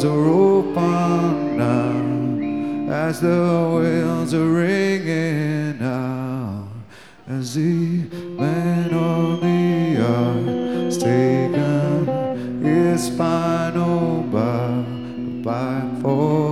doors are open now, as the wheels are ringing out, as the man on the earth taken his final bow, by for